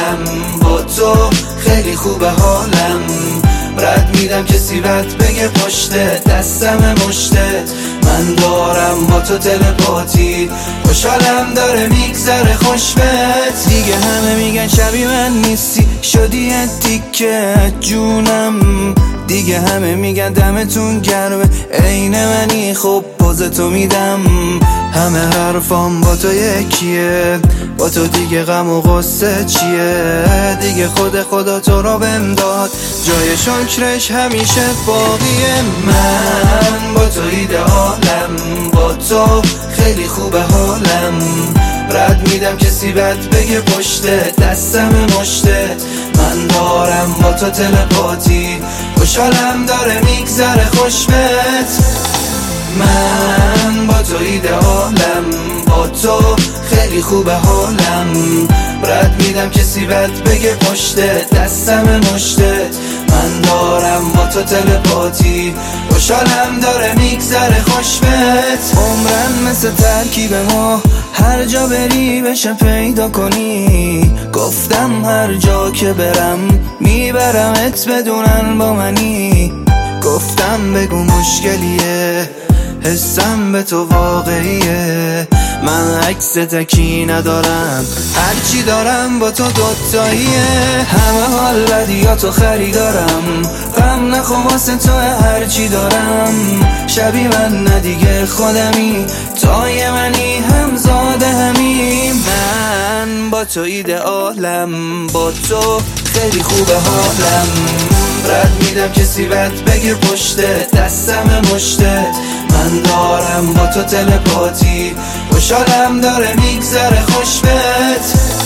حالم با تو، خیلی خوبه حالم. رد میدم کسی رد بگه پشته، دستم مشته، من دارم با تو تلپاتی. خوشحالم داره میگذره خوشبت. دیگه همه میگن شبیه من نیستی، شدی تیکه جونم. دیگه همه میگن دمتون گرمه، عین منی خب پوزتو میدم. همه حرفام با تو یکیه، با تو دیگه غم و غصه چیه؟ دیگه خدا تو رو بهم داد، جای شکرش همیشه باقیه. من با تو ایدئالم، با تو خیلی خوبه حالم. رد میدم کسی بد بگه پشته، دستم مشته، من دارم با تو تلپاتی. خوشحالم داره میگذره خوشبت. من با تو ایدئالم، با تو خیلی خوبه حالم. رد میدم کسی بد بگه پشته، دستم مشته، من دارم با تو تلپاتی. خوشحالم داره میگذره خوشبت. عمرم مثل ترکیب ما، هر جا بری بشه پیدا کنی. گفتم هر جا که برم میبرمت بدونن با منی. گفتم بگو مشکلیه، حسم به تو واقعیه. من عکس تکی ندارم، هرچی دارم با تو دوتاییه. همه حال بدیاتو خریدارم، غم نخو واسه تو هرچی دارم. شبیه من ندیگه خودمی، تای منی همزاده همیم. من با تو ایدئالم، با تو خیلی خوبه حالم. رد میدم کسی بد بگه پشته، دستم مشته، من دارم با تو تلپاتی. خوشحالم داره میگذره خوشبت.